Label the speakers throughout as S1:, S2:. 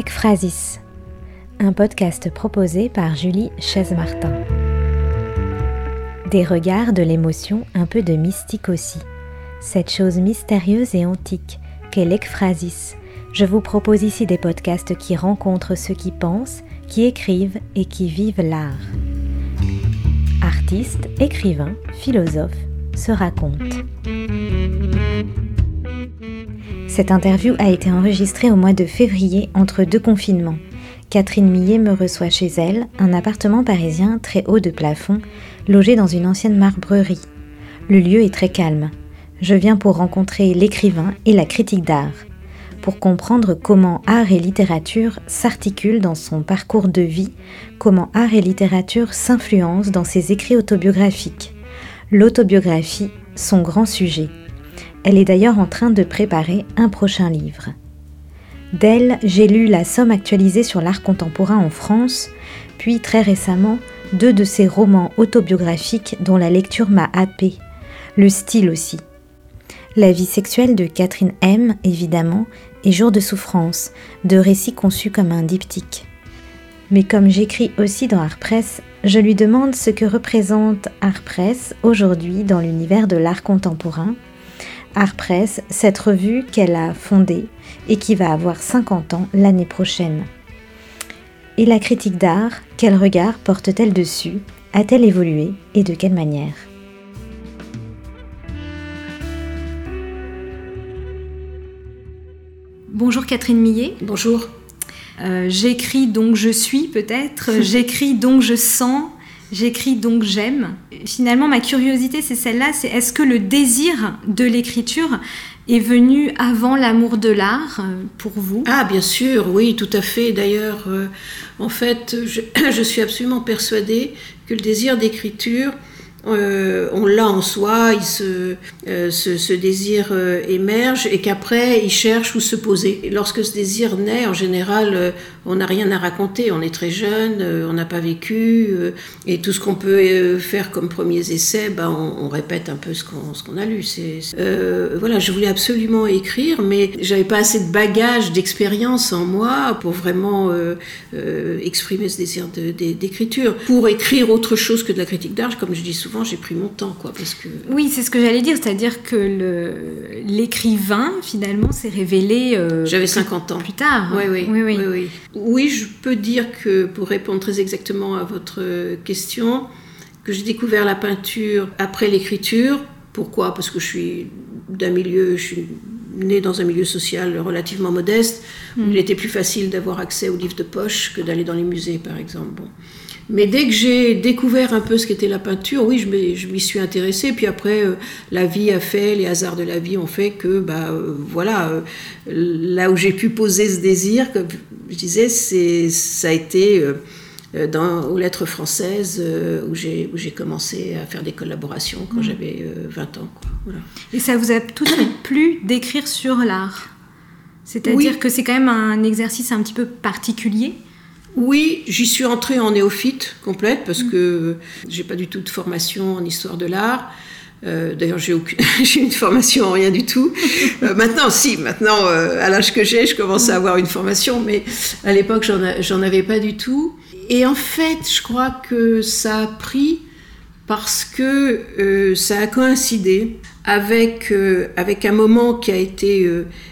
S1: Ekphrasis, un podcast proposé par Julie Chaise-Martin. Des regards, de l'émotion, un peu de mystique aussi. Cette chose mystérieuse et antique qu'est l'Ekphrasis. Je vous propose ici des podcasts qui rencontrent ceux qui pensent, qui écrivent et qui vivent l'art. Artistes, écrivains, philosophes se racontent. Cette interview a été enregistrée au mois de février entre deux confinements. Catherine Millet me reçoit chez elle, un appartement parisien très haut de plafond, logé dans une ancienne marbrerie. Le lieu est très calme. Je viens pour rencontrer l'écrivain et la critique d'art, pour comprendre comment art et littérature s'articulent dans son parcours de vie, comment art et littérature s'influencent dans ses écrits autobiographiques. L'autobiographie, son grand sujet. Elle est d'ailleurs en train de préparer un prochain livre. D'elle, j'ai lu la somme actualisée sur l'art contemporain en France, puis très récemment, 2 de ses romans autobiographiques dont la lecture m'a happée. Le style aussi. La vie sexuelle de Catherine M, évidemment, et Jours de souffrance, 2 récits conçus comme un diptyque. Mais comme j'écris aussi dans Art Press, je lui demande ce que représente Art Press aujourd'hui dans l'univers de l'art contemporain. Art Press, cette revue qu'elle a fondée et qui va avoir 50 ans l'année prochaine. Et la critique d'art, quel regard porte-t-elle dessus? A-t-elle évolué et de quelle manière? Bonjour Catherine Millet.
S2: Bonjour.
S1: J'écris donc je suis peut-être, j'écris donc je sens, j'écris donc j'aime. Finalement, ma curiosité, c'est celle-là, c'est est-ce que le désir de l'écriture est venu avant l'amour de l'art pour vous?
S2: Ah, bien sûr, oui, tout à fait. D'ailleurs, en fait, je suis absolument persuadée que le désir d'écriture, on l'a en soi, ce désir émerge et qu'après il cherche où se poser. Et lorsque ce désir naît, en général, on n'a rien à raconter, on est très jeune, on n'a pas vécu, et tout ce qu'on peut faire comme premiers essais, on répète un peu ce qu'on a lu. Voilà, je voulais absolument écrire, mais j'avais pas assez de bagages, d'expérience en moi pour vraiment exprimer ce désir d'écriture. Pour écrire autre chose que de la critique d'art, comme je dis souvent, j'ai pris mon temps, parce que...
S1: Oui, c'est ce que j'allais dire, c'est-à-dire que l'écrivain, finalement, s'est révélé...
S2: J'avais 50 ans.
S1: Plus tard.
S2: Oui. Oui, je peux dire que, pour répondre très exactement à votre question, que j'ai découvert la peinture après l'écriture. Pourquoi ? Parce que je suis née dans un milieu social relativement modeste, où il était plus facile d'avoir accès aux livres de poche que d'aller dans les musées, par exemple. Bon. Mais dès que j'ai découvert un peu ce qu'était la peinture, oui, je m'y suis intéressée. Puis après, la vie a fait, les hasards de la vie ont fait que, là où j'ai pu poser ce désir, comme je disais, ça a été aux Lettres françaises, où j'ai commencé à faire des collaborations quand j'avais 20 ans. Voilà.
S1: Et ça vous a tout de suite plu d'écrire sur l'art? C'est-à-dire que c'est quand même un exercice un petit peu particulier?
S2: Oui, j'y suis entrée en néophyte complète parce que j'ai pas du tout de formation en histoire de l'art. D'ailleurs, j'ai une formation en rien du tout. Maintenant, à l'âge que j'ai, je commence à avoir une formation, mais à l'époque, j'en avais pas du tout. Et en fait, je crois que ça a pris parce que ça a coïncidé avec un moment qui a été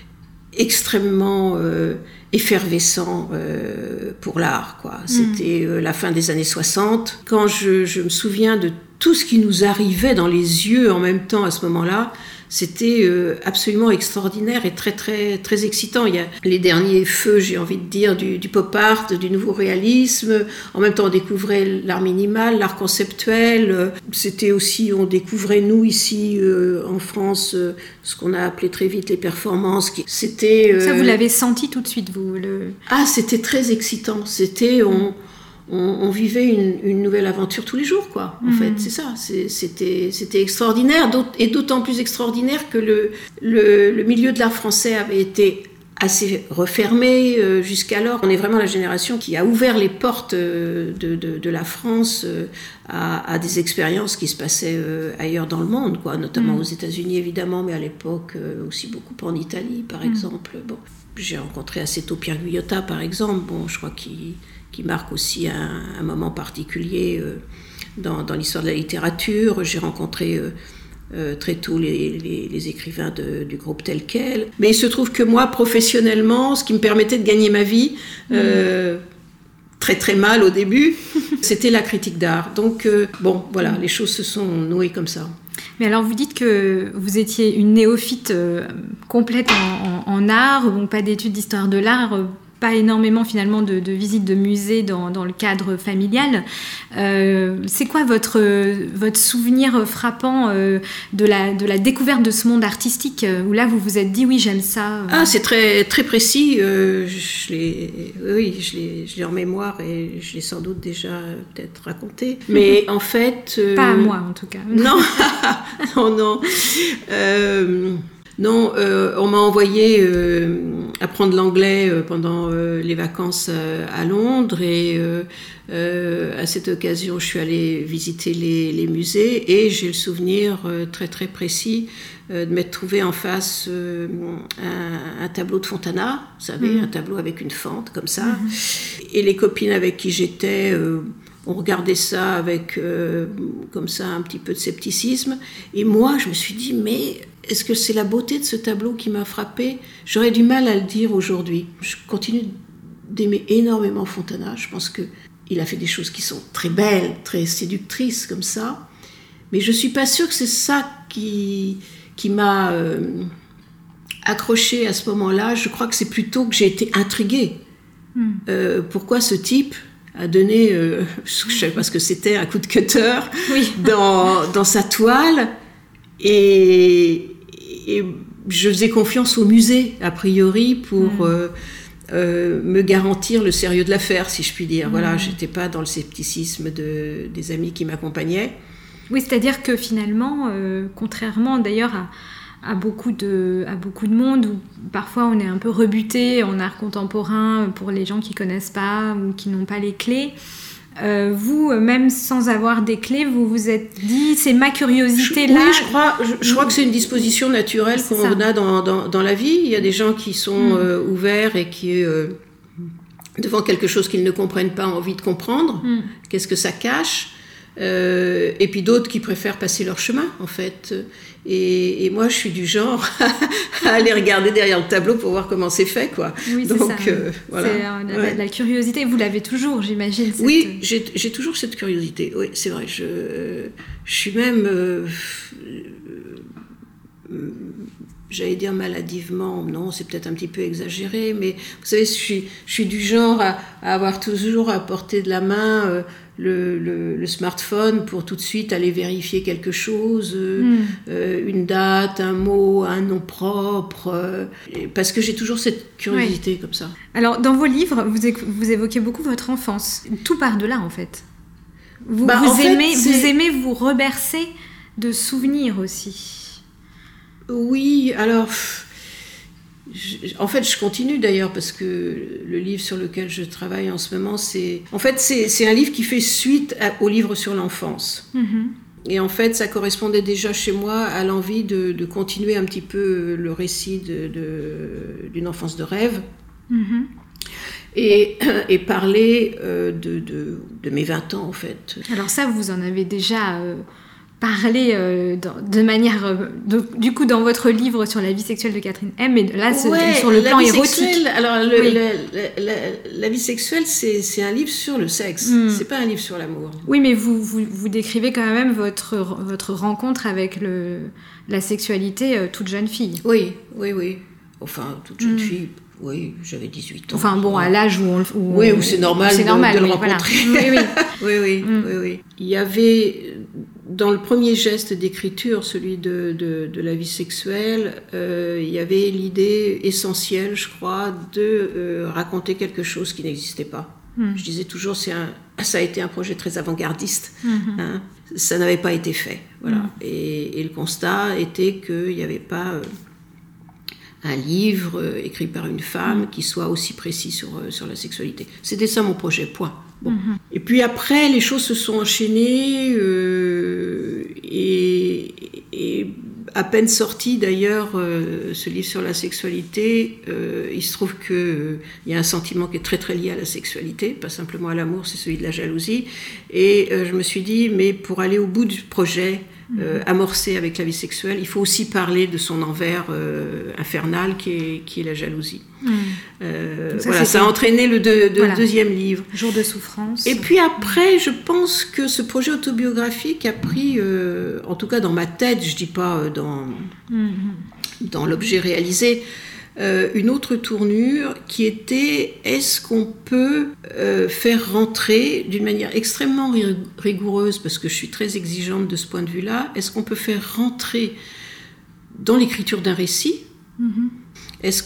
S2: extrêmement effervescent pour l'art, C'était la fin des années 60. Quand je me souviens de tout ce qui nous arrivait dans les yeux en même temps à ce moment-là, c'était absolument extraordinaire et très, très, très excitant. Il y a les derniers feux, j'ai envie de dire, du pop art, du nouveau réalisme. En même temps, on découvrait l'art minimal, l'art conceptuel. C'était aussi, on découvrait, nous, ici, en France, ce qu'on a appelé très vite les performances. C'était...
S1: Ça, vous l'avez senti tout de suite, vous
S2: Ah, c'était très excitant. C'était... On vivait une nouvelle aventure tous les jours, En fait, c'est ça. C'était extraordinaire, et d'autant plus extraordinaire que le milieu de l'art français avait été assez refermé jusqu'alors. On est vraiment la génération qui a ouvert les portes de la France à des expériences qui se passaient ailleurs dans le monde, notamment aux États-Unis évidemment, mais à l'époque aussi beaucoup en Italie, par exemple. Bon. j'ai rencontré Assetto Pierguiota, par exemple, je crois qui marque aussi un moment particulier dans l'histoire de la littérature. J'ai rencontré très tôt les écrivains du groupe tel quel. Mais il se trouve que moi, professionnellement, ce qui me permettait de gagner ma vie, très très mal au début, c'était la critique d'art. Donc voilà, les choses se sont nouées comme ça.
S3: Mais alors vous dites que vous étiez une néophyte complète en art, bon, pas d'études d'histoire de l'art, pas énormément finalement de visites de musées dans le cadre familial. C'est quoi votre souvenir frappant de la découverte de ce monde artistique où là vous vous êtes dit oui, j'aime ça?
S2: C'est très, très précis. Je l'ai en mémoire et je l'ai sans doute déjà peut-être raconté. Mais en fait...
S3: Pas à moi en tout cas.
S2: Non, non. Non, on m'a envoyé apprendre l'anglais pendant les vacances à Londres et à cette occasion, je suis allée visiter les musées et j'ai le souvenir très très précis de m'être trouvée en face un tableau de Fontana, vous savez, un tableau avec une fente comme ça. Et les copines avec qui j'étais... on regardait ça avec comme ça un petit peu de scepticisme. Et moi, je me suis dit, mais est-ce que c'est la beauté de ce tableau qui m'a frappée ? J'aurais du mal à le dire aujourd'hui. Je continue d'aimer énormément Fontana. Je pense qu'il a fait des choses qui sont très belles, très séductrices comme ça. Mais je ne suis pas sûre que c'est ça qui m'a accrochée à ce moment-là. Je crois que c'est plutôt que j'ai été intriguée. Pourquoi ce type a donné, je ne savais pas ce que c'était, un coup de cutter dans sa toile. Et je faisais confiance au musée, a priori, pour me garantir le sérieux de l'affaire, si je puis dire. Voilà, je n'étais pas dans le scepticisme des amis qui m'accompagnaient.
S3: Oui, c'est-à-dire que finalement, contrairement d'ailleurs à beaucoup de monde, où parfois on est un peu rebuté en art contemporain pour les gens qui ne connaissent pas ou qui n'ont pas les clés, vous, même sans avoir des clés, vous vous êtes dit, c'est ma curiosité là.
S2: Oui, je crois que c'est une disposition naturelle qu'on a dans la vie. Il y a des gens qui sont ouverts et qui, devant quelque chose qu'ils ne comprennent pas, ont envie de comprendre. Qu'est-ce que ça cache ? Et puis d'autres qui préfèrent passer leur chemin, en fait. Et moi, je suis du genre à aller regarder derrière le tableau pour voir comment c'est fait, quoi.
S3: Oui, c'est
S2: donc,
S3: ça.
S2: voilà.
S3: C'est la curiosité. Vous l'avez toujours, j'imagine.
S2: Oui, j'ai toujours cette curiosité. Oui, c'est vrai. Je suis même... j'allais dire maladivement, non, c'est peut-être un petit peu exagéré, mais vous savez, je suis du genre à avoir toujours à portée de la main le smartphone pour tout de suite aller vérifier quelque chose, une date, un mot, un nom propre, parce que j'ai toujours cette curiosité comme ça.
S3: Alors, dans vos livres, vous évoquez beaucoup votre enfance. Tout part de là, en fait. Vous aimez vous rebercer de souvenirs aussi. Oui,
S2: alors... En fait, je continue d'ailleurs parce que le livre sur lequel je travaille en ce moment, c'est un livre qui fait suite au livre sur l'enfance. Et en fait, ça correspondait déjà chez moi à l'envie de continuer un petit peu le récit d'une enfance de rêve. Et parler de mes 20 ans, en fait.
S3: Alors ça, vous en avez déjà... parler de manière... du coup, dans votre livre sur la vie sexuelle de Catherine M, mais là, sur le plan érotique.
S2: Alors, la vie sexuelle, c'est un livre sur le sexe. C'est pas un livre sur l'amour.
S3: Oui, mais vous décrivez quand même votre rencontre avec la sexualité toute jeune fille.
S2: Oui. Enfin, toute jeune fille... Oui, j'avais 18 ans.
S3: Enfin bon, à l'âge où
S2: c'est normal de le rencontrer.
S3: Voilà.
S2: Oui. Il y avait, dans le premier geste d'écriture, celui de la vie sexuelle, il y avait l'idée essentielle, je crois, de raconter quelque chose qui n'existait pas. Je disais toujours, ça a été un projet très avant-gardiste. Hein, ça n'avait pas été fait. Voilà. Et le constat était qu'il n'y avait pas... un livre écrit par une femme qui soit aussi précis sur la sexualité. C'était ça mon projet, point. Bon. Et puis après, les choses se sont enchaînées et à peine sorti d'ailleurs, ce livre sur la sexualité, il se trouve qu'il y a un sentiment qui est très très lié à la sexualité, pas simplement à l'amour, c'est celui de la jalousie. Et je me suis dit, mais pour aller au bout du projet, amorcé avec la vie sexuelle, il faut aussi parler de son envers infernal qui est la jalousie. Ça a entraîné le deuxième livre.
S3: Jour de souffrance.
S2: Et puis après, je pense que ce projet autobiographique a pris, en tout cas dans ma tête, je ne dis pas dans l'objet réalisé, une autre tournure qui était, est-ce qu'on peut faire rentrer d'une manière extrêmement rigoureuse, parce que je suis très exigeante de ce point de vue-là, est-ce qu'on peut faire rentrer dans l'écriture d'un récit, est-ce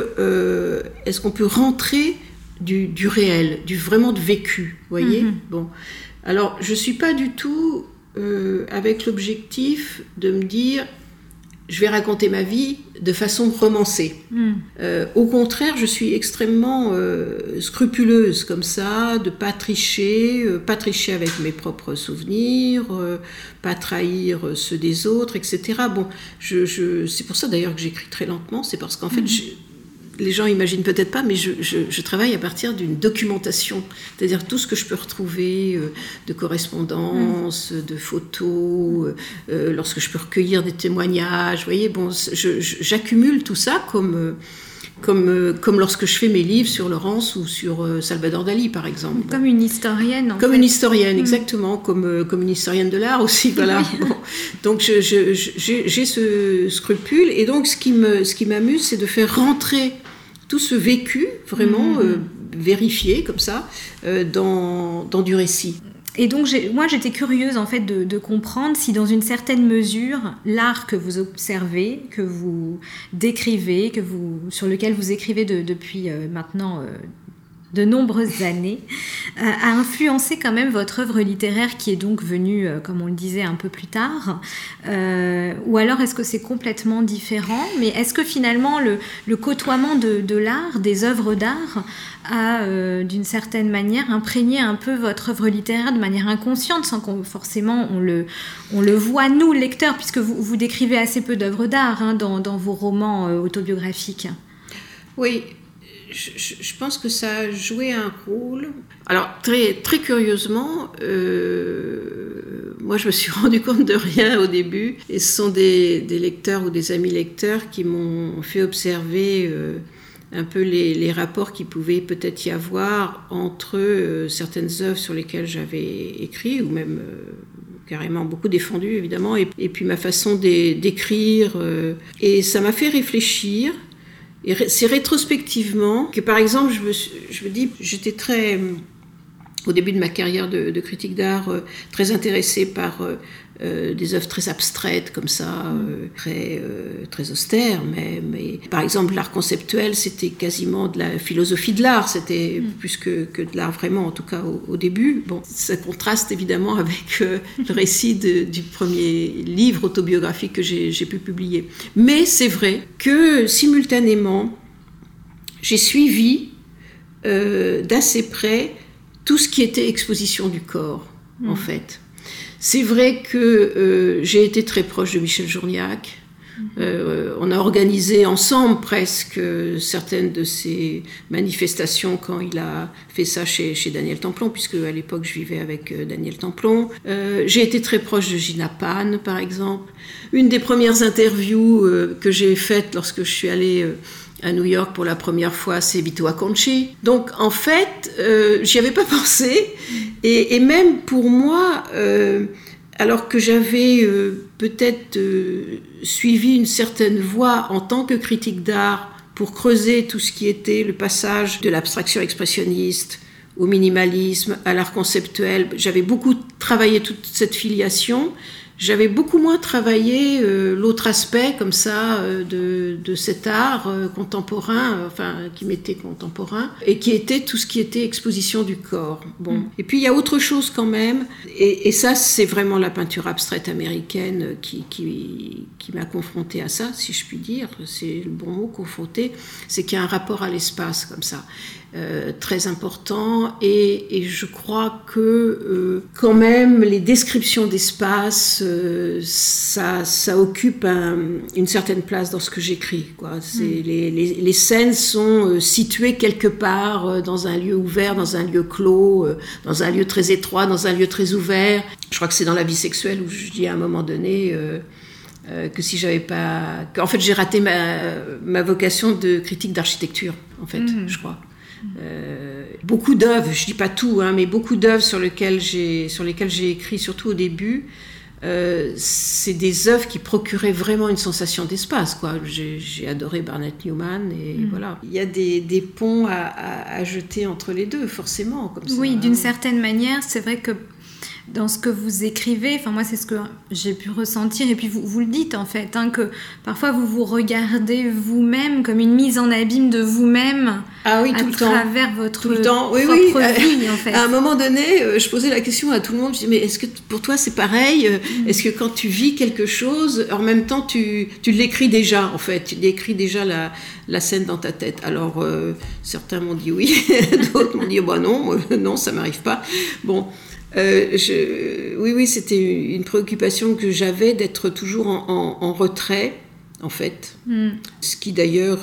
S2: qu'on peut rentrer du réel, vraiment de vécu, vous voyez? Bon. Alors, je ne suis pas du tout avec l'objectif de me dire je vais raconter ma vie de façon romancée. Au contraire, je suis extrêmement scrupuleuse comme ça, de pas tricher avec mes propres souvenirs, pas trahir ceux des autres, etc. Bon, c'est pour ça d'ailleurs que j'écris très lentement, c'est parce qu'en fait, les gens imaginent peut-être pas, mais je travaille à partir d'une documentation, c'est-à-dire tout ce que je peux retrouver de correspondances, de photos, lorsque je peux recueillir des témoignages, vous voyez, bon, j'accumule tout ça comme lorsque je fais mes livres sur Laurence ou sur Salvador Dali, par exemple.
S3: Comme une historienne, en fait.
S2: Comme une historienne, exactement, comme une historienne de l'art aussi, voilà. Bon. Donc j'ai ce scrupule, et donc ce qui m'amuse, c'est de faire rentrer tout ce vécu, vraiment vérifié, comme ça, dans du récit.
S3: Et donc, moi, j'étais curieuse, en fait, de comprendre si, dans une certaine mesure, l'art que vous observez, que vous décrivez, sur lequel vous écrivez depuis maintenant de nombreuses années, a influencé quand même votre œuvre littéraire qui est donc venue, comme on le disait, un peu plus tard. Ou alors, est-ce que c'est complètement différent? Mais est-ce que finalement, le côtoiement de l'art, des œuvres d'art, a, d'une certaine manière, imprégné un peu votre œuvre littéraire de manière inconsciente, sans qu'on forcément on le voit, nous, lecteurs, puisque vous décrivez assez peu d'œuvres d'art dans vos romans autobiographiques.
S2: Oui, je pense que ça a joué un rôle. Alors, très, très curieusement, moi, je me suis rendu compte de rien au début, et ce sont des lecteurs ou des amis lecteurs qui m'ont fait observer un peu les rapports qu'il pouvait peut-être y avoir entre certaines œuvres sur lesquelles j'avais écrit, ou même carrément beaucoup défendu, évidemment, et puis ma façon d'écrire. Et ça m'a fait réfléchir. Et c'est rétrospectivement que, par exemple, je me dis, j'étais très, au début de ma carrière de critique d'art, très intéressée par des œuvres très abstraites, comme ça, très austères même. Et, par exemple, l'art conceptuel, c'était quasiment de la philosophie de l'art, c'était plus que de l'art vraiment, en tout cas au début. Bon, ça contraste évidemment avec le récit du premier livre autobiographique que j'ai pu publier. Mais c'est vrai que, simultanément, j'ai suivi d'assez près tout ce qui était exposition du corps, en fait. C'est vrai que j'ai été très proche de Michel Journiac. On a organisé ensemble presque certaines de ses manifestations quand il a fait ça chez Daniel Templon, puisque à l'époque je vivais avec Daniel Templon. J'ai été très proche de Gina Pan, par exemple. Une des premières interviews que j'ai faites lorsque je suis allée à New York pour la première fois, c'est Vito Acconci. Donc en fait, j'y avais pas pensé, et même pour moi, alors que j'avais peut-être suivi une certaine voie en tant que critique d'art pour creuser tout ce qui était le passage de l'abstraction expressionniste au minimalisme, à l'art conceptuel, j'avais beaucoup travaillé toute cette filiation. J'avais beaucoup moins travaillé l'autre aspect comme ça de cet art contemporain, enfin qui m'était contemporain, et qui était tout ce qui était exposition du corps. Bon. Et puis il y a autre chose quand même, Et ça, c'est vraiment la peinture abstraite américaine qui m'a confrontée à ça, si je puis dire. C'est le bon mot, confrontée. C'est qu'il y a un rapport à l'espace comme ça, très important. Et je crois que quand même, les descriptions d'espace, ça occupe une certaine place dans ce que j'écris, quoi. Les scènes sont situées quelque part dans un lieu ouvert, dans un lieu clos, dans un lieu très étroit, dans un lieu très ouvert. Je crois que c'est dans La vie sexuelle où je dis à un moment donné que si j'avais pas... En fait, j'ai raté ma vocation de critique d'architecture, en fait, je crois. Beaucoup d'œuvres, je dis pas tout, hein, mais beaucoup d'œuvres sur lesquelles j'ai écrit, surtout au début, c'est des œuvres qui procuraient vraiment une sensation d'espace, quoi. J'ai adoré Barnett Newman et voilà. Il y a des ponts à jeter entre les deux, forcément, comme ça.
S3: Oui, d'une certaine manière, c'est vrai que dans ce que vous écrivez, enfin moi c'est ce que j'ai pu ressentir, et puis vous le dites en fait, hein, que parfois vous vous regardez vous-même comme une mise en abîme de vous-même
S2: à
S3: travers votre
S2: oui,
S3: propre vie en fait.
S2: À un moment donné, je posais la question à tout le monde, je disais mais est-ce que pour toi c'est pareil ? Est-ce que quand tu vis quelque chose, en même temps tu l'écris déjà en fait, tu décris déjà la scène dans ta tête. Alors certains m'ont dit oui, d'autres m'ont dit bah non ça m'arrive pas. Bon. Oui, c'était une préoccupation que j'avais d'être toujours en retrait, en fait. Ce qui d'ailleurs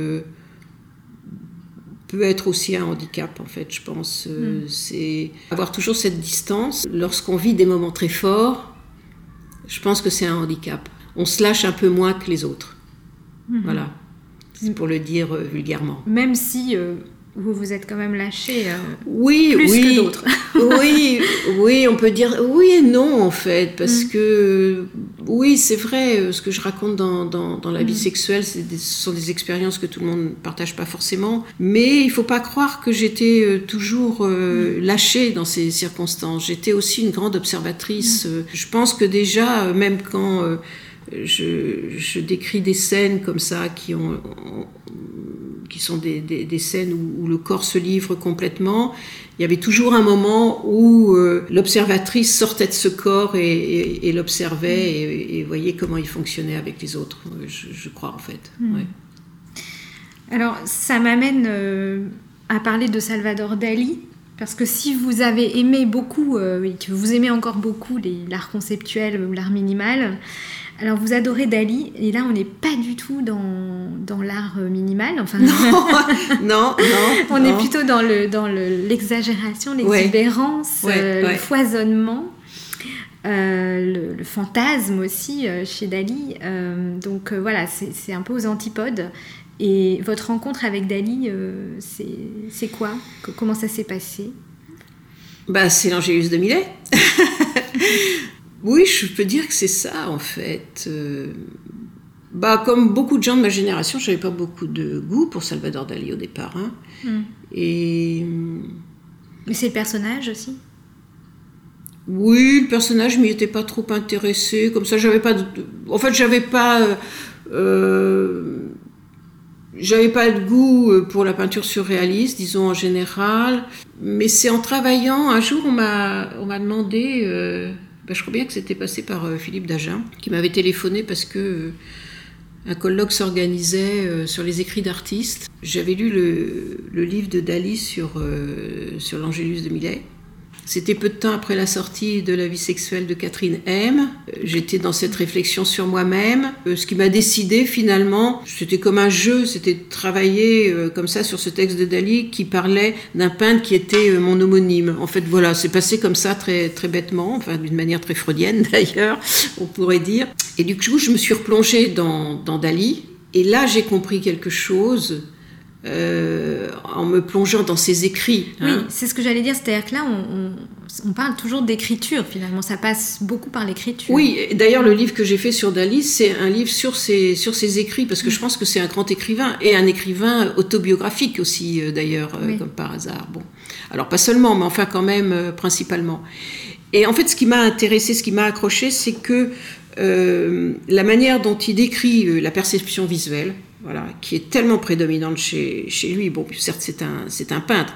S2: peut être aussi un handicap, en fait, je pense. C'est avoir toujours cette distance. Lorsqu'on vit des moments très forts, je pense que c'est un handicap. On se lâche un peu moins que les autres. Voilà, c'est pour le dire vulgairement.
S3: Même si... vous vous êtes quand même lâché
S2: plus
S3: que d'autres.
S2: oui, on peut dire oui et non en fait, parce que oui, c'est vrai, ce que je raconte dans La vie sexuelle, ce sont des expériences que tout le monde ne partage pas forcément, mais il ne faut pas croire que j'étais toujours lâchée dans ces circonstances. J'étais aussi une grande observatrice. Je pense que déjà, même quand je décris des scènes comme ça qui sont des scènes où le corps se livre complètement, il y avait toujours un moment où l'observatrice sortait de ce corps et l'observait et voyait comment il fonctionnait avec les autres, je crois en fait. Ouais.
S3: Alors ça m'amène à parler de Salvador Dali, parce que si vous avez aimé beaucoup, et que vous aimez encore beaucoup l'art conceptuel ou l'art minimal, alors vous adorez Dali, et là on n'est pas du tout dans l'art minimal, enfin
S2: non.
S3: On est plutôt dans l'exagération, l'exubérance, le foisonnement, le fantasme aussi chez Dali. Donc voilà, c'est un peu aux antipodes. Et votre rencontre avec Dali, c'est quoi ? Comment ça s'est passé ?
S2: C'est l'Angélus de Millet. Oui, je peux dire que c'est ça, en fait. Comme beaucoup de gens de ma génération, je n'avais pas beaucoup de goût pour Salvador Dali au départ. Hein. Mais
S3: c'est le personnage aussi ?
S2: Oui, le personnage, je m'y étais pas trop intéressée. Comme ça, j'avais pas de goût pour la peinture surréaliste, disons en général. Mais c'est en travaillant, un jour, on m'a demandé... je crois bien que c'était passé par Philippe Dagen, qui m'avait téléphoné parce que un colloque s'organisait sur les écrits d'artistes. J'avais lu le livre de Dali sur l'Angélus de Millet. C'était peu de temps après la sortie de La vie sexuelle de Catherine M. J'étais dans cette réflexion sur moi-même. Ce qui m'a décidé finalement, c'était comme un jeu, c'était de travailler comme ça sur ce texte de Dali qui parlait d'un peintre qui était mon homonyme. En fait, voilà, c'est passé comme ça très, très bêtement, enfin d'une manière très freudienne d'ailleurs, on pourrait dire. Et du coup, je me suis replongée dans Dali. Et là, j'ai compris quelque chose... en me plongeant dans ses écrits.
S3: Oui, c'est ce que j'allais dire, c'est-à-dire que là, on parle toujours d'écriture, finalement, ça passe beaucoup par l'écriture.
S2: Oui, d'ailleurs, le livre que j'ai fait sur Dali, c'est un livre sur ses écrits, parce que je pense que c'est un grand écrivain, et un écrivain autobiographique aussi, d'ailleurs, comme par hasard. Bon. Alors, pas seulement, mais enfin quand même, principalement. Et en fait, ce qui m'a intéressé, ce qui m'a accroché, c'est que la manière dont il décrit la perception visuelle, voilà, qui est tellement prédominante chez lui. Bon, certes, c'est un peintre,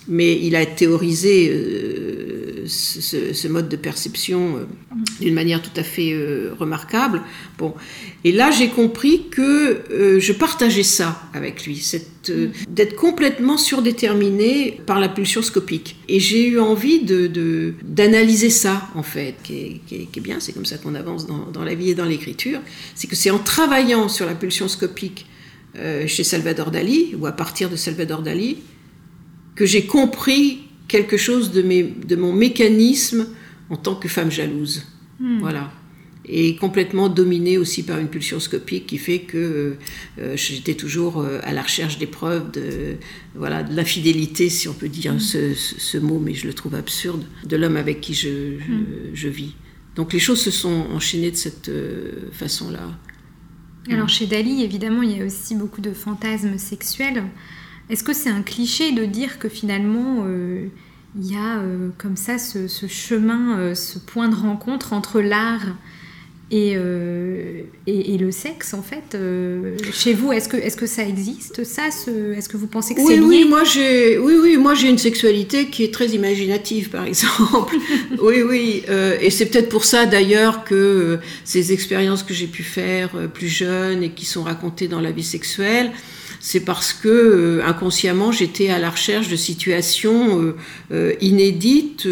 S2: mais il a théorisé ce mode de perception d'une manière tout à fait remarquable. Bon. Et là, j'ai compris que je partageais ça avec lui, d'être complètement surdéterminée par la pulsion scopique. Et j'ai eu envie d'analyser ça, en fait, qui est bien, c'est comme ça qu'on avance dans la vie et dans l'écriture. C'est que c'est en travaillant sur la pulsion scopique chez Salvador Dali, ou à partir de Salvador Dali, que j'ai compris quelque chose de mon mécanisme en tant que femme jalouse. Voilà. Et complètement dominée aussi par une pulsion scopique qui fait que j'étais toujours à la recherche des preuves de l'infidélité, si on peut dire ce mot, mais je le trouve absurde, de l'homme avec qui je vis. Donc les choses se sont enchaînées de cette façon-là.
S3: Alors chez Dali, évidemment, il y a aussi beaucoup de fantasmes sexuels. Est-ce que c'est un cliché de dire que finalement, il y a comme ça ce chemin, ce point de rencontre entre l'art et le sexe, en fait chez vous, est-ce que ça existe, ça est-ce que vous pensez que c'est lié ?
S2: Oui, moi j'ai une sexualité qui est très imaginative, par exemple. Oui, et c'est peut-être pour ça d'ailleurs que ces expériences que j'ai pu faire plus jeune et qui sont racontées dans la vie sexuelle, c'est parce que inconsciemment j'étais à la recherche de situations inédites,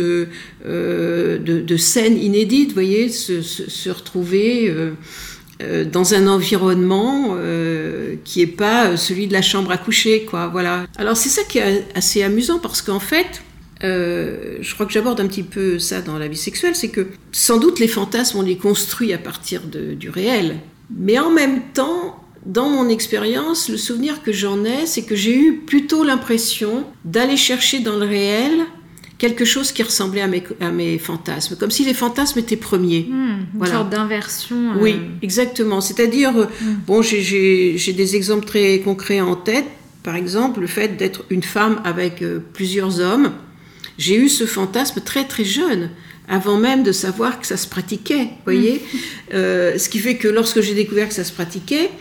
S2: de scènes inédites, vous voyez, se retrouver dans un environnement qui n'est pas celui de la chambre à coucher, quoi. Voilà. Alors c'est ça qui est assez amusant, parce qu'en fait, je crois que j'aborde un petit peu ça dans la vie sexuelle, c'est que sans doute les fantasmes on les construit à partir du réel, mais en même temps, dans mon expérience, le souvenir que j'en ai, c'est que j'ai eu plutôt l'impression d'aller chercher dans le réel quelque chose qui ressemblait à mes fantasmes, comme si les fantasmes étaient premiers.
S3: Une sorte d'inversion.
S2: Oui, exactement. C'est-à-dire, j'ai des exemples très concrets en tête. Par exemple, le fait d'être une femme avec plusieurs hommes. J'ai eu ce fantasme très très jeune, avant même de savoir que ça se pratiquait, vous voyez. Ce qui fait que lorsque j'ai découvert que ça se pratiquait,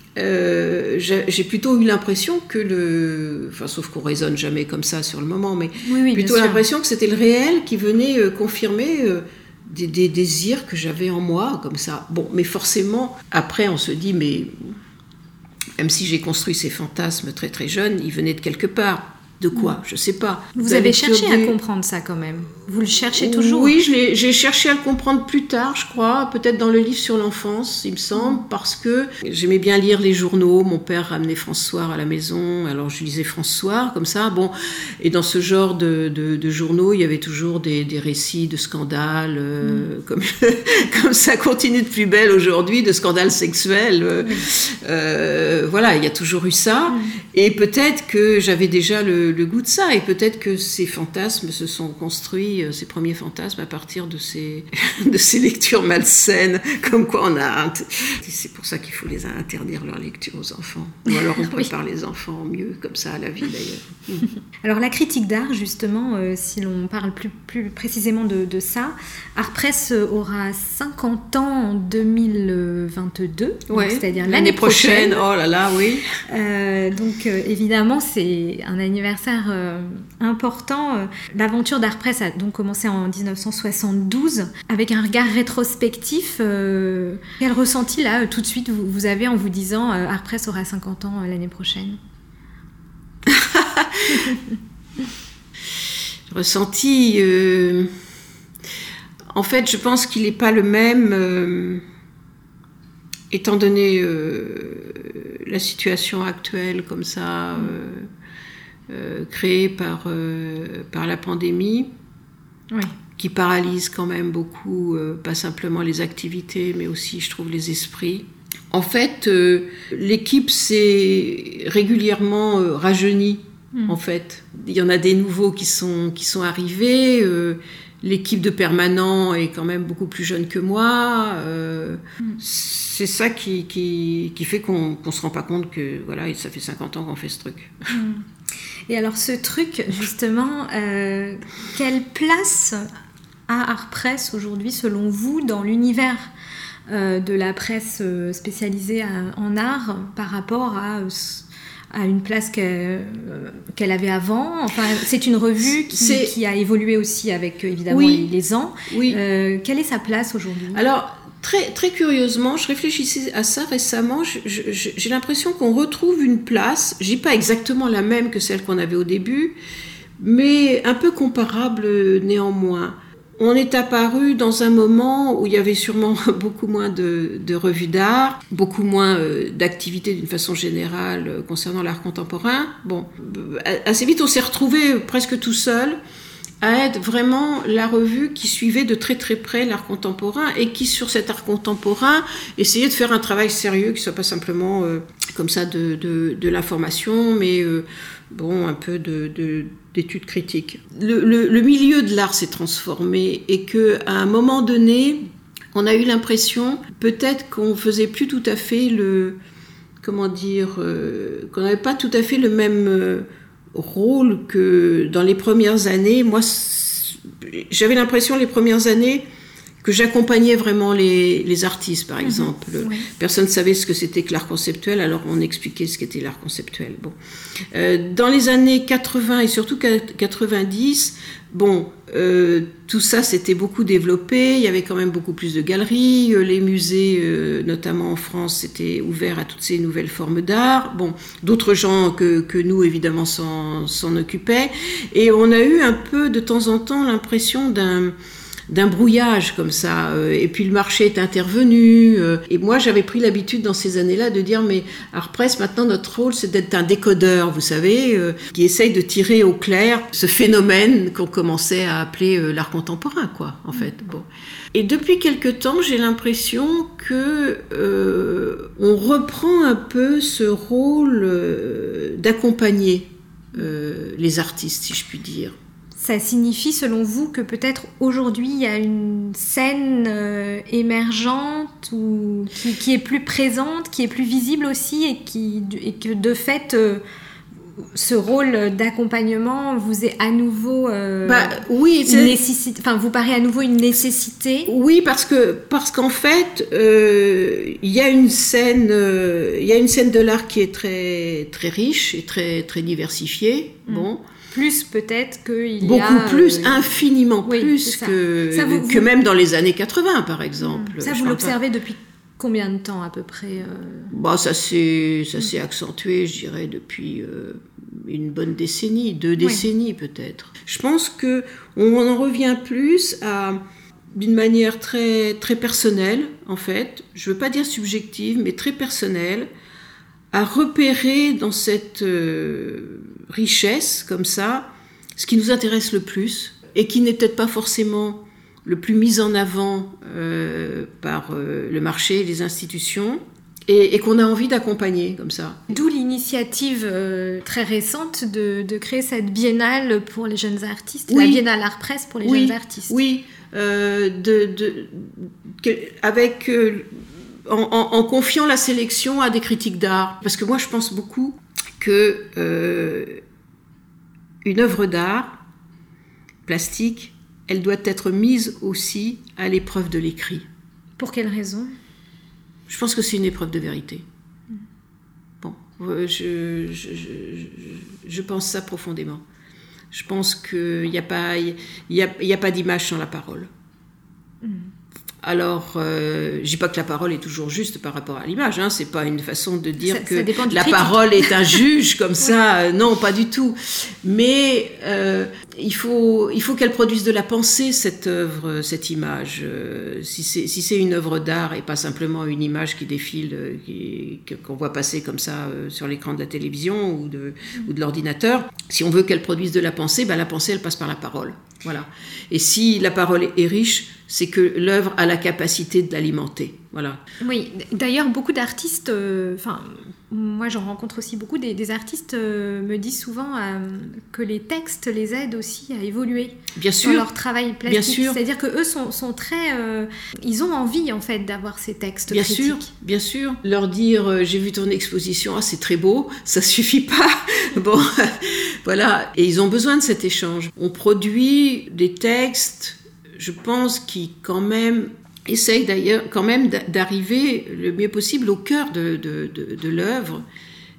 S2: j'ai plutôt eu l'impression que sauf qu'on raisonne jamais comme ça sur le moment, mais plutôt l'impression que c'était le réel qui venait confirmer des désirs que j'avais en moi, comme ça. Bon, mais forcément, après on se dit, mais même si j'ai construit ces fantasmes très très jeunes, ils venaient de quelque part. De quoi ? Je ne sais pas.
S3: Vous avez cherché à comprendre ça quand même ? Vous le cherchez toujours ?
S2: Oui, j'ai cherché à le comprendre plus tard, je crois, peut-être dans le livre sur l'enfance, il me semble, parce que j'aimais bien lire les journaux. Mon père ramenait France-Soir à la maison, alors je lisais France-Soir, comme ça. Bon, et dans ce genre de journaux, il y avait toujours des récits de scandales, comme ça continue de plus belle aujourd'hui, de scandales sexuels. Voilà, il y a toujours eu ça. Et peut-être que j'avais déjà le goût de ça, et peut-être que ces fantasmes se sont construits, ces premiers fantasmes, à partir de ces lectures malsaines, comme quoi c'est pour ça qu'il faut les interdire leur lecture aux enfants, ou alors on prépare les enfants mieux, comme ça, à la vie d'ailleurs.
S3: Alors la critique d'art, justement, si l'on parle plus précisément de ça, Art Press aura 50 ans en 2022, c'est-à-dire l'année prochaine.
S2: Oh là là, oui.
S3: Donc évidemment, c'est un anniversaire important. L'aventure d'Art Press a donc commencé en 1972 avec un regard rétrospectif. Quel ressenti là tout de suite vous avez en vous disant Art Press aura 50 ans l'année prochaine?
S2: Ressenti, en fait, je pense qu'il n'est pas le même, étant donné la situation actuelle comme ça, créée par la pandémie, qui paralyse quand même beaucoup, pas simplement les activités, mais aussi, je trouve, les esprits. En fait, l'équipe s'est régulièrement rajeunie, en fait. Il y en a des nouveaux qui sont arrivés. L'équipe de permanents est quand même beaucoup plus jeune que moi. C'est ça qui fait qu'on ne se rend pas compte que voilà, ça fait 50 ans qu'on fait ce truc.
S3: Et alors ce truc, justement, quelle place a Art Press aujourd'hui, selon vous, dans l'univers de la presse spécialisée en art par rapport à a une place qu'elle avait avant. Enfin, c'est une revue qui a évolué aussi avec évidemment les ans.
S2: Oui.
S3: Quelle est sa place aujourd'hui ?
S2: Alors, très, très curieusement, je réfléchissais à ça récemment. J'ai l'impression qu'on retrouve une place, je dis pas exactement la même que celle qu'on avait au début, mais un peu comparable néanmoins. On est apparu dans un moment où il y avait sûrement beaucoup moins de revues d'art, beaucoup moins d'activités d'une façon générale concernant l'art contemporain. Bon, assez vite on s'est retrouvé presque tout seul à être vraiment la revue qui suivait de très très près l'art contemporain et qui, sur cet art contemporain, essayait de faire un travail sérieux qui ne soit pas simplement comme ça de l'information, mais un peu d'études critiques. Le milieu de l'art s'est transformé et qu'à un moment donné, on a eu l'impression peut-être qu'on faisait plus tout à fait qu'on n'avait pas tout à fait le même rôle que dans les premières années. Moi, j'avais l'impression les premières années que j'accompagnais vraiment les artistes, par exemple. Oui. Personne ne savait ce que c'était que l'art conceptuel, alors on expliquait ce qu'était l'art conceptuel. Bon. Dans les années 80 et surtout 90, tout ça s'était beaucoup développé, il y avait quand même beaucoup plus de galeries, les musées, notamment en France, étaient ouverts à toutes ces nouvelles formes d'art. Bon, d'autres gens que nous, évidemment, s'en occupaient. Et on a eu un peu, de temps en temps, l'impression d'un brouillage comme ça, et puis le marché est intervenu, et moi j'avais pris l'habitude dans ces années-là de dire mais Art Press, maintenant notre rôle c'est d'être un décodeur, vous savez, qui essaye de tirer au clair ce phénomène qu'on commençait à appeler l'art contemporain, quoi, en fait. Bon. Et depuis quelque temps, j'ai l'impression que on reprend un peu ce rôle d'accompagner les artistes, si je puis dire.
S3: Ça signifie, selon vous, que peut-être aujourd'hui, il y a une scène émergente ou qui est plus présente, qui est plus visible aussi et que de fait, ce rôle d'accompagnement vous est à nouveau vous paraît à nouveau une nécessité.
S2: Oui, parce qu'en fait, il y a une scène de l'art qui est très très riche et très très diversifiée. Bon.
S3: Plus peut-être qu'il y a...
S2: Beaucoup plus, infiniment plus que même dans les années 80, par exemple.
S3: Ça, vous l'observez depuis combien de temps, à peu près
S2: ça s'est accentué, je dirais, depuis une bonne décennie, 2 décennies peut-être. Je pense qu'on en revient plus d'une manière très, très personnelle, en fait. Je ne veux pas dire subjective, mais très personnelle, à repérer dans cette richesse, comme ça, ce qui nous intéresse le plus, et qui n'est peut-être pas forcément le plus mis en avant par le marché, les institutions, et qu'on a envie d'accompagner, comme ça.
S3: D'où l'initiative très récente de créer cette biennale pour les jeunes artistes, la biennale Art Press pour les jeunes artistes.
S2: Oui, en confiant la sélection à des critiques d'art. Parce que moi, je pense beaucoup que une œuvre d'art plastique, elle doit être mise aussi à l'épreuve de l'écrit.
S3: Pour quelle raison ?
S2: Je pense que c'est une épreuve de vérité. Bon, je pense ça profondément. Je pense qu'il n'y a pas d'image sans la parole. Alors, je dis pas que la parole est toujours juste par rapport à l'image, hein, c'est pas une façon de dire que la parole est un juge comme ça, non, pas du tout. Mais il faut qu'elle produise de la pensée, cette œuvre, cette image. Si c'est une œuvre d'art et pas simplement une image qui défile, qu'on voit passer comme ça sur l'écran de la télévision ou de l'ordinateur, si on veut qu'elle produise de la pensée, la pensée elle passe par la parole. Voilà. Et si la parole est riche, c'est que l'œuvre a la capacité de l'alimenter. Voilà.
S3: Oui, d'ailleurs, beaucoup d'artistes, moi j'en rencontre aussi beaucoup, des artistes me disent souvent que les textes les aident aussi à évoluer dans leur travail plastique.
S2: Bien sûr.
S3: C'est-à-dire qu'eux sont très... ils ont envie, en fait, d'avoir ces textes critiques.
S2: Bien sûr. Leur dire, j'ai vu ton exposition, c'est très beau, ça suffit pas. Bon, voilà. Et ils ont besoin de cet échange. On produit des textes, je pense, qui quand même... essaye d'ailleurs quand même d'arriver le mieux possible au cœur de l'œuvre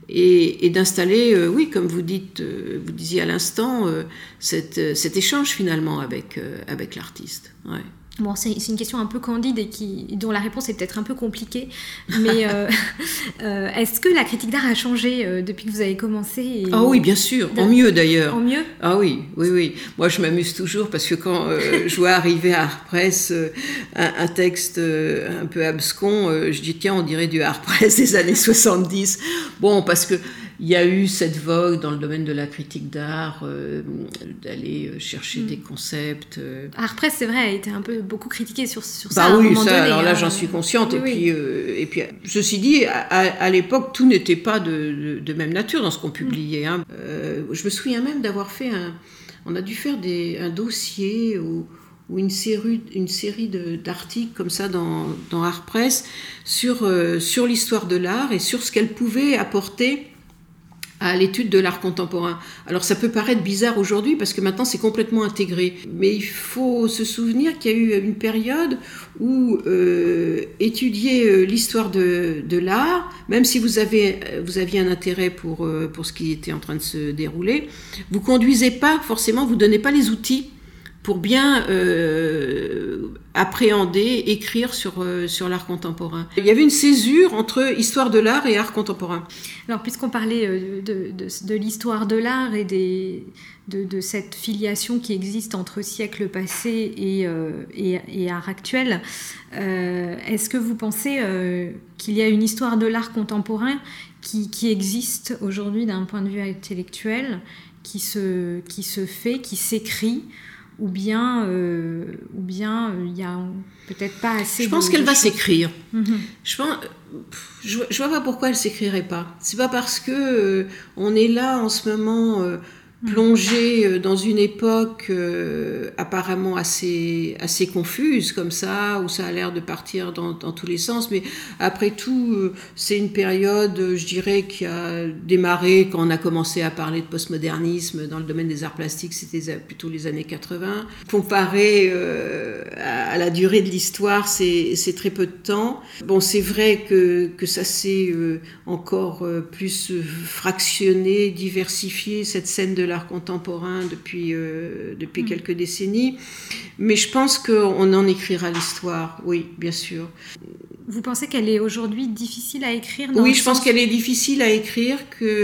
S2: et d'installer, oui, comme vous disiez à l'instant, cet échange finalement avec l'artiste. Ouais.
S3: Bon, c'est une question un peu candide et dont la réponse est peut-être un peu compliquée, mais est-ce que la critique d'art a changé depuis que vous avez commencé
S2: Ah oui, bien sûr, en mieux d'ailleurs.
S3: En mieux ?
S2: Ah oui. Moi, je m'amuse toujours parce que quand je vois arriver à Art Press un texte un peu abscon, je dis tiens, on dirait du Art Press des années 70. Bon, parce que il y a eu cette vogue dans le domaine de la critique d'art d'aller chercher des concepts.
S3: Art Press, c'est vrai, a été un peu beaucoup critiqué sur ça.
S2: Bah oui, ça, alors là, j'en suis consciente. Oui. Et puis, ceci dit, à l'époque, tout n'était pas de même nature dans ce qu'on publiait. Hein. Je me souviens même d'avoir fait on a dû faire un dossier ou une série d'articles comme ça dans Art Press sur l'histoire de l'art et sur ce qu'elle pouvait apporter à l'étude de l'art contemporain. Alors ça peut paraître bizarre aujourd'hui parce que maintenant c'est complètement intégré, mais il faut se souvenir qu'il y a eu une période où étudier l'histoire de l'art, même si vous aviez un intérêt pour ce qui était en train de se dérouler, vous conduisez pas forcément, vous donnez pas les outils pour bien appréhender, écrire sur l'art contemporain. Il y avait une césure entre histoire de l'art et art contemporain.
S3: Alors, puisqu'on parlait de l'histoire de l'art et de cette filiation qui existe entre siècle passé et art actuel, est-ce que vous pensez qu'il y a une histoire de l'art contemporain qui existe aujourd'hui d'un point de vue intellectuel, qui se fait, qui s'écrit, ou bien il y a peut-être pas assez.
S2: Je pense qu'elle va s'écrire. Je vois pas pourquoi elle s'écrirait pas. C'est pas parce que on est là en ce moment plongé dans une époque apparemment assez confuse comme ça, où ça a l'air de partir dans tous les sens, mais après tout c'est une période, je dirais, qui a démarré quand on a commencé à parler de postmodernisme dans le domaine des arts plastiques, c'était plutôt les années 80. Comparé à la durée de l'histoire, c'est très peu de temps. Bon, c'est vrai que ça s'est encore plus fractionné, diversifié, cette scène de l'art contemporain depuis quelques décennies, mais je pense qu'on en écrira l'histoire, oui, bien sûr.
S3: Vous pensez qu'elle est aujourd'hui difficile à écrire ?
S2: Oui, je pense qu'elle est difficile à écrire,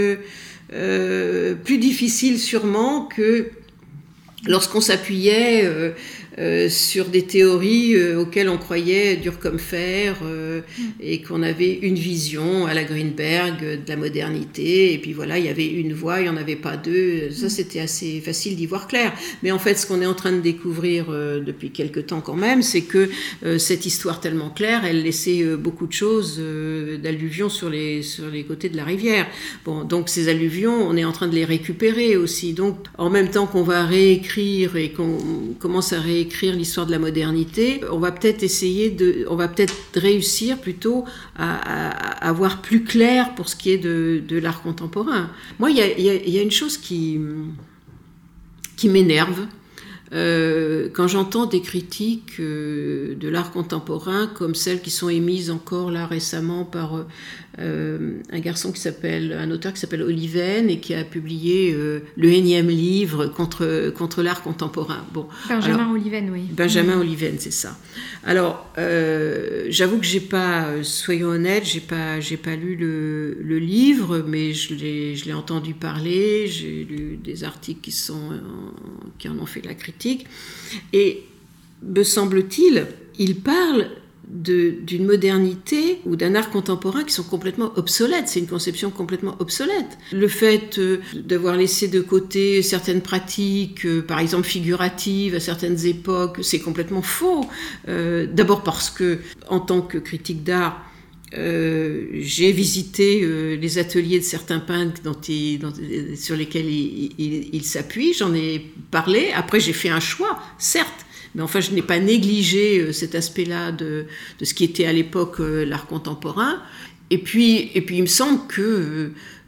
S2: plus difficile sûrement que lorsqu'on s'appuyait sur des théories auxquelles on croyait dures comme fer et qu'on avait une vision à la Greenberg de la modernité, et puis voilà, il y avait une voie, il n'y en avait pas deux. Ça, c'était assez facile d'y voir clair. Mais en fait, ce qu'on est en train de découvrir depuis quelque temps quand même, c'est que cette histoire tellement claire, elle laissait beaucoup de choses, d'alluvions sur les côtés de la rivière. Bon, donc ces alluvions, on est en train de les récupérer aussi. Donc, en même temps qu'on va réécrire et qu'on commence à réécrire l'histoire de la modernité, on va peut-être réussir plutôt à voir plus clair pour ce qui est de l'art contemporain. Moi, il y a une chose qui m'énerve quand j'entends des critiques de l'art contemporain comme celles qui sont émises encore là récemment par un auteur qui s'appelle Oliven et qui a publié le énième livre contre l'art contemporain. Bon,
S3: Benjamin Oliven, oui.
S2: Benjamin Oliven, c'est ça. Alors, j'avoue que soyons honnêtes, j'ai pas lu le livre, mais je l'ai entendu parler, j'ai lu des articles qui en ont fait la critique, et me semble-t-il, il parle d'une modernité ou d'un art contemporain qui sont complètement obsolètes. C'est une conception complètement obsolète. Le fait d'avoir laissé de côté certaines pratiques, par exemple figuratives à certaines époques, c'est complètement faux. D'abord parce que, en tant que critique d'art, j'ai visité les ateliers de certains peintres sur lesquels il s'appuie, j'en ai parlé. Après, j'ai fait un choix, certes, mais enfin, je n'ai pas négligé cet aspect-là de ce qui était à l'époque l'art contemporain. Et puis il me semble que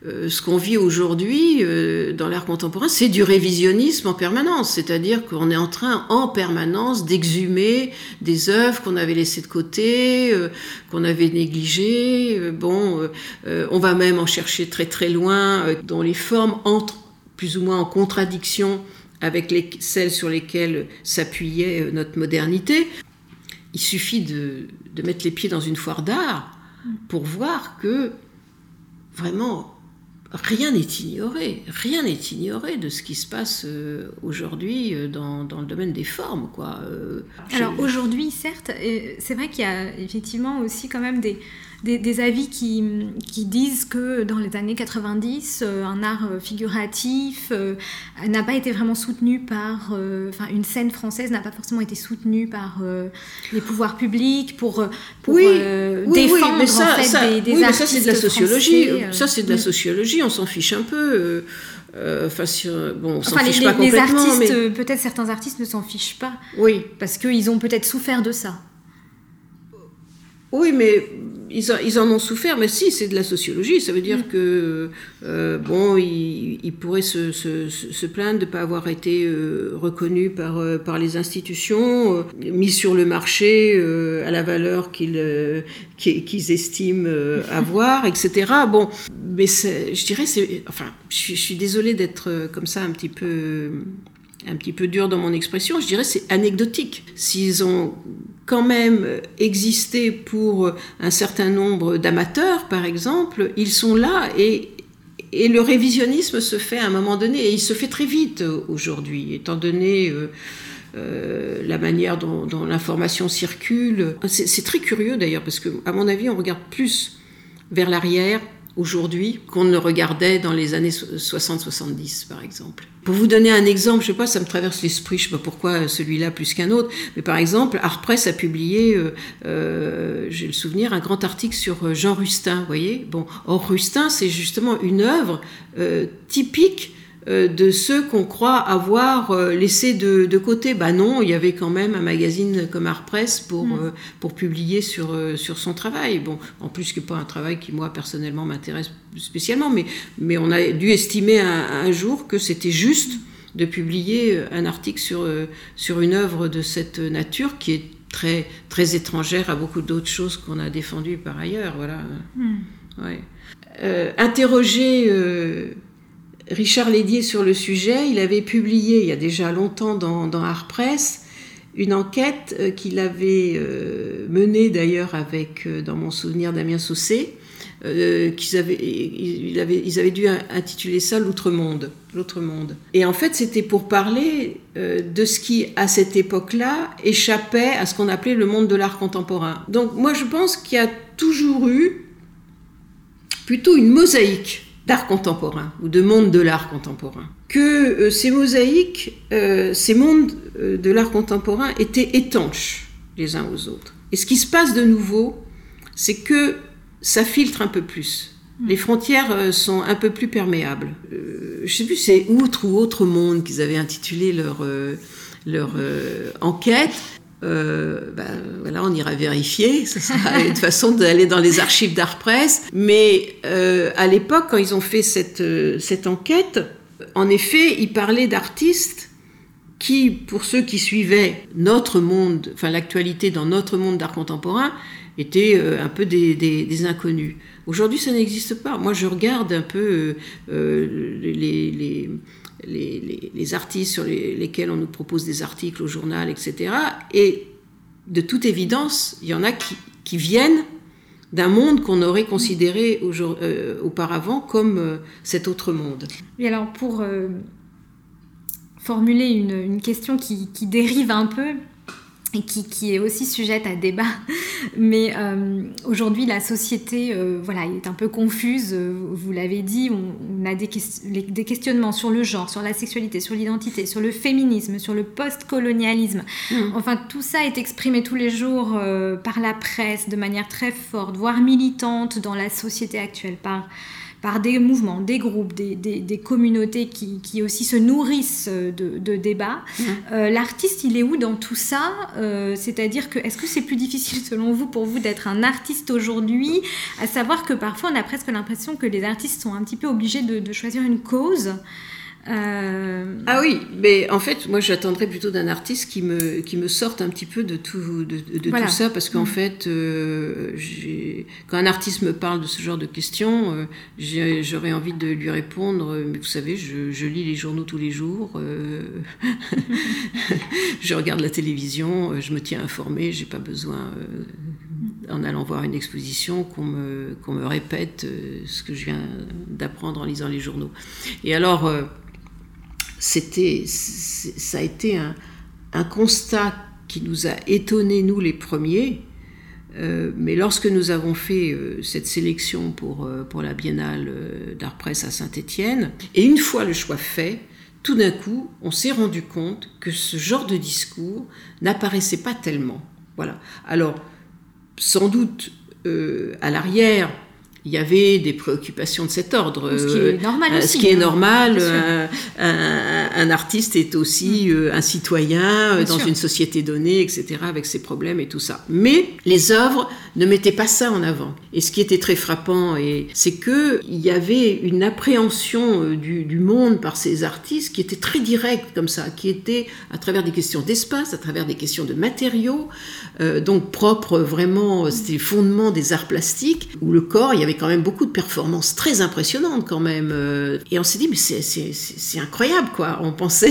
S2: ce qu'on vit aujourd'hui dans l'art contemporain, c'est du révisionnisme en permanence, c'est-à-dire qu'on est en train en permanence d'exhumer des œuvres qu'on avait laissées de côté, qu'on avait négligées. On va même en chercher très très loin, dont les formes entrent plus ou moins en contradiction avec celles sur lesquelles s'appuyait notre modernité. Il suffit de mettre les pieds dans une foire d'art pour voir que vraiment rien n'est ignoré de ce qui se passe aujourd'hui dans le domaine des formes, quoi.
S3: Alors aujourd'hui, certes, c'est vrai qu'il y a effectivement aussi quand même des avis qui disent que dans les années 90, un art figuratif n'a pas été vraiment soutenu par... une scène française n'a pas forcément été soutenue par les pouvoirs publics pour défendre
S2: mais ça,
S3: en fait, des artistes
S2: ça c'est de la sociologie.
S3: français,
S2: Ça c'est de la sociologie, on s'en fiche un peu. On s'en fiche pas
S3: les
S2: complètement.
S3: artistes,
S2: mais...
S3: peut-être certains artistes ne s'en fichent pas.
S2: Oui.
S3: Parce qu'ils ont peut-être souffert de ça.
S2: Oui, mais ils en ont souffert, mais si, c'est de la sociologie. Ça veut dire que, ils pourraient se plaindre de ne pas avoir été reconnus par les institutions, mis sur le marché à la valeur qu'ils estiment avoir, etc. Bon, mais je dirais, je suis désolée d'être comme ça un petit peu dur dans mon expression, je dirais c'est anecdotique. S'ils ont quand même existé pour un certain nombre d'amateurs, par exemple, ils sont là et le révisionnisme se fait à un moment donné, et il se fait très vite aujourd'hui, étant donné la manière dont l'information circule. C'est très curieux d'ailleurs, parce qu'à mon avis, on regarde plus vers l'arrière aujourd'hui qu'on ne regardait dans les années 60-70 par exemple. Pour vous donner un exemple, je sais pas, ça me traverse l'esprit, je sais pas pourquoi celui-là plus qu'un autre, mais par exemple, Art Press a publié, j'ai le souvenir, un grand article sur Jean Rustin, vous voyez. Bon, or Rustin, c'est justement une œuvre typique de ceux qu'on croit avoir laissé de côté. Non, il y avait quand même un magazine comme Art Press pour publier sur son travail. Bon, en plus que pas un travail qui moi personnellement m'intéresse spécialement, mais on a dû estimer un jour que c'était juste de publier un article sur une œuvre de cette nature qui est très très étrangère à beaucoup d'autres choses qu'on a défendues par ailleurs. Voilà. Ouais. Interroger Richard Lédier sur le sujet, il avait publié il y a déjà longtemps dans Art Press une enquête qu'il avait menée d'ailleurs avec, dans mon souvenir, Damien Saussé, ils avaient dû intituler ça L'Outre-Monde. Et en fait, c'était pour parler de ce qui, à cette époque-là, échappait à ce qu'on appelait le monde de l'art contemporain. Donc moi, je pense qu'il y a toujours eu plutôt une mosaïque d'art contemporain, ou de monde de l'art contemporain. Que ces mosaïques, ces mondes de l'art contemporain étaient étanches les uns aux autres. Et ce qui se passe de nouveau, c'est que ça filtre un peu plus. Les frontières sont un peu plus perméables. Je ne sais plus, c'est Outre ou Autre Monde qu'ils avaient intitulé leur enquête. Voilà, on ira vérifier, ça sera une façon d'aller dans les archives d'Art Press, mais à l'époque, quand ils ont fait cette enquête, en effet, ils parlaient d'artistes qui, pour ceux qui suivaient notre monde, enfin l'actualité dans notre monde d'art contemporain, étaient un peu des inconnus. Aujourd'hui, ça n'existe pas. Moi, je regarde un peu les artistes sur lesquels on nous propose des articles au journal, etc. Et de toute évidence, il y en a qui viennent d'un monde qu'on aurait considéré auparavant comme cet autre monde.
S3: Et alors, pour formuler une question qui dérive un peu, et qui est aussi sujette à débat, mais aujourd'hui la société est un peu confuse, vous l'avez dit, on a des questionnements sur le genre, sur la sexualité, sur l'identité, sur le féminisme, sur le post-colonialisme. Enfin, tout ça est exprimé tous les jours par la presse de manière très forte, voire militante dans la société actuelle, par par des mouvements, des groupes, des communautés qui aussi se nourrissent de débats. L'artiste, il est où dans tout ça ? C'est-à-dire que, est-ce que c'est plus difficile selon vous, pour vous, d'être un artiste aujourd'hui, à savoir que parfois on a presque l'impression que les artistes sont un petit peu obligés de choisir une cause.
S2: Ah oui, mais en fait, moi j'attendrais plutôt d'un artiste qui me sorte un petit peu de tout ça, parce qu'en fait, quand un artiste me parle de ce genre de questions, j'aurais envie de lui répondre, mais vous savez, je lis les journaux tous les jours, je regarde la télévision, je me tiens informée, j'ai pas besoin, en allant voir une exposition, qu'on me répète ce que je viens d'apprendre en lisant les journaux. Et alors, ça a été un constat qui nous a étonnés, nous les premiers, mais lorsque nous avons fait cette sélection pour la Biennale d'Art-Presse à Saint-Étienne, et une fois le choix fait, tout d'un coup, on s'est rendu compte que ce genre de discours n'apparaissait pas tellement. Voilà. Alors, sans doute, à l'arrière, il y avait des préoccupations de cet ordre.
S3: Ce qui est normal aussi.
S2: Ce qui est normal. Un artiste est aussi un citoyen dans une société donnée, etc., avec ses problèmes et tout ça. Mais les œuvres ne mettaient pas ça en avant. Et ce qui était très frappant, c'est qu'il y avait une appréhension du monde par ces artistes qui était très directe, comme ça, qui était à travers des questions d'espace, à travers des questions de matériaux, donc propres vraiment, c'était les fondements des arts plastiques, où le corps, il y avait quand même beaucoup de performances très impressionnantes quand même. Et on s'est dit, mais c'est incroyable, quoi. On pensait,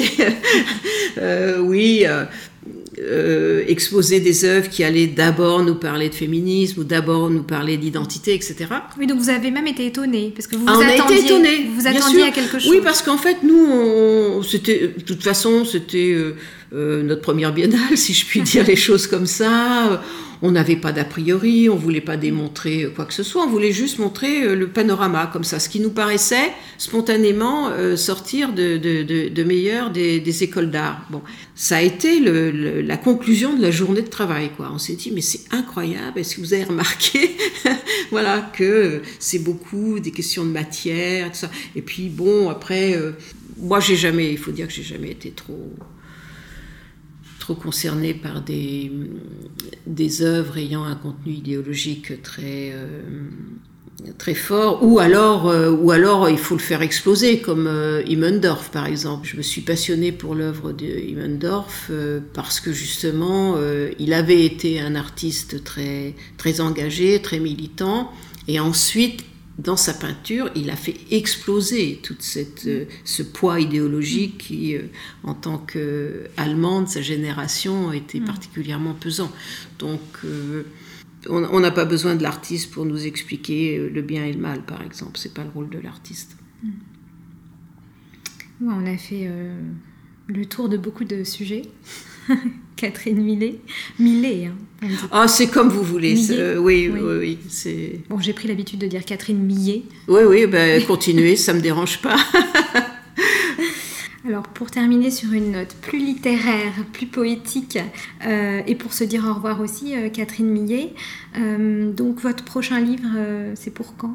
S2: exposer des œuvres qui allaient d'abord nous parler de féminisme ou d'abord nous parler d'identité, etc.
S3: Oui, donc vous avez même été étonnés, parce que vous
S2: vous
S3: attendiez à quelque chose.
S2: Oui, parce qu'en fait, nous, de toute façon, c'était notre première biennale, si je puis dire les choses comme ça. On n'avait pas d'a priori, on ne voulait pas démontrer quoi que ce soit, on voulait juste montrer le panorama, comme ça, ce qui nous paraissait spontanément sortir de meilleurs des écoles d'art. Bon, ça a été la conclusion de la journée de travail, quoi. On s'est dit, mais c'est incroyable, est-ce que vous avez remarqué voilà, que c'est beaucoup des questions de matière, tout ça. Et puis bon, après, moi il faut dire que j'ai jamais été trop concernée par des œuvres ayant un contenu idéologique très fort, ou alors il faut le faire exploser, comme Immendorf par exemple. Je me suis passionnée pour l'œuvre de Immendorf parce que justement il avait été un artiste très, très engagé, très militant, et ensuite dans sa peinture, il a fait exploser tout ce poids idéologique qui, en tant qu'Allemand de sa génération, était particulièrement pesant. Donc, on n'a pas besoin de l'artiste pour nous expliquer le bien et le mal, par exemple. C'est pas le rôle de l'artiste.
S3: Ouais, on a fait le tour de beaucoup de sujets. Catherine Millet. Hein,
S2: ah, c'est comme vous voulez. Oui, c'est...
S3: Bon, j'ai pris l'habitude de dire Catherine Millet.
S2: Oui, continuez, ça ne me dérange pas.
S3: Alors, pour terminer sur une note plus littéraire, plus poétique, et pour se dire au revoir aussi, Catherine Millet, donc votre prochain livre, c'est pour quand ?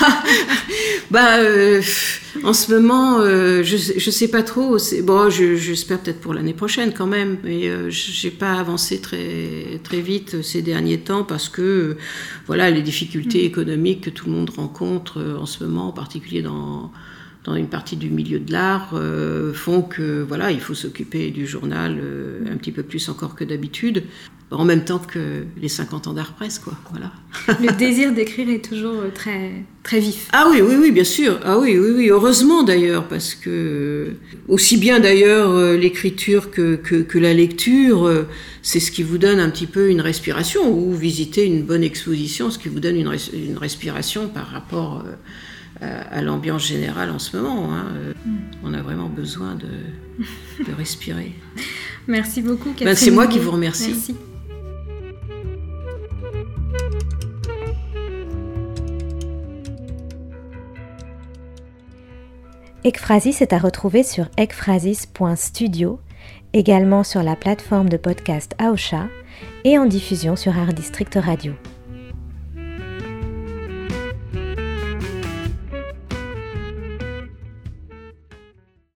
S2: En ce moment, je sais pas trop. J'espère peut-être pour l'année prochaine quand même, mais j'ai pas avancé très très vite ces derniers temps parce que les difficultés économiques que tout le monde rencontre en ce moment, en particulier dans une partie du milieu de l'art, font que il faut s'occuper du journal un petit peu plus encore que d'habitude, en même temps que les 50 ans d'Art-Presse, quoi. Voilà.
S3: Le désir d'écrire est toujours très, très vif.
S2: Ah oui, bien sûr. Ah oui, heureusement d'ailleurs, parce que aussi bien d'ailleurs l'écriture que la lecture, c'est ce qui vous donne un petit peu une respiration, ou visiter une bonne exposition, ce qui vous donne une respiration par rapport à l'ambiance générale en ce moment. On a vraiment besoin de respirer.
S3: Merci beaucoup, Catherine.
S2: C'est moi qui vous remercie.
S3: Merci.
S1: Ekphrasis est à retrouver sur ekphrasis.studio, également sur la plateforme de podcast Aosha et en diffusion sur Art District Radio.